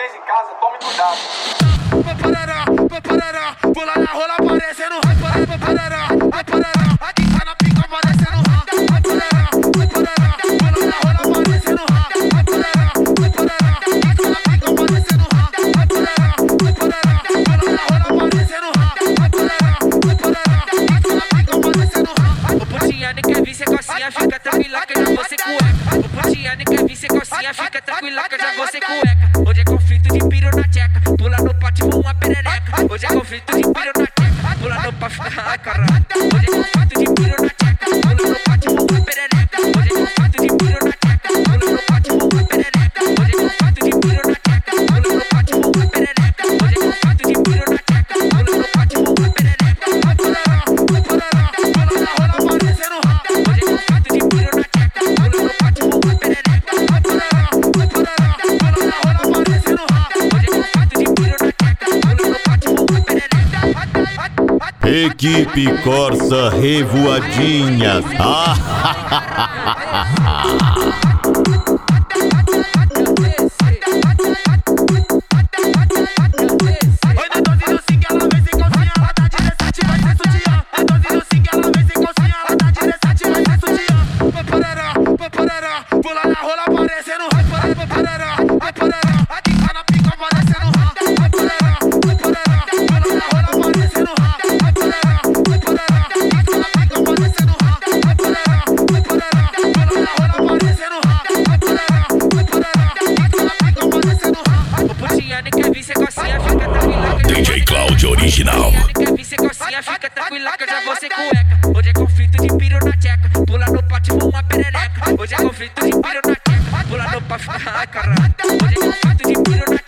vocês em casa, tome cuidado. Pula na rola aparecendo. Aqui tá na pica aparecendo. Pula na rola aparecendo. O Putiane quer vir ser calcinha, fica tranquila que eu já vou ser cueca. O Putiane quer vir ser calcinha, fica tranquila que eu já vou ser cueca. Hoje é conflito de piro na tcheca, pula no pátio uma perereca. Hoje é conflito de piro na tcheca, pula no pátio, ai caralho. Hoje é conflito de piro na tcheca, pula no pátio uma perereca. Hoje é conflito de piro na tcheca, pula no pátio uma perereca. Hoje é conflito de piro na tcheca, pula no pátio uma perereca. Hoje é conflito de piro na tcheca, pula no pátio uma perereca. Equipe Corsa Revoadinhas. Pula na rola aparecendo. Aqui tá na pica aparecendo. DJ Cláudio Original. Quer vir ser calcinha, fica tranquila que eu já vou ser cueca. Hoje é conflito de piro na tcheca, pula no pátio uma perereca. Hoje é conflito de piro na tcheca, pula no pátio, ai caralho. Hoje é conflito de piro na tcheca.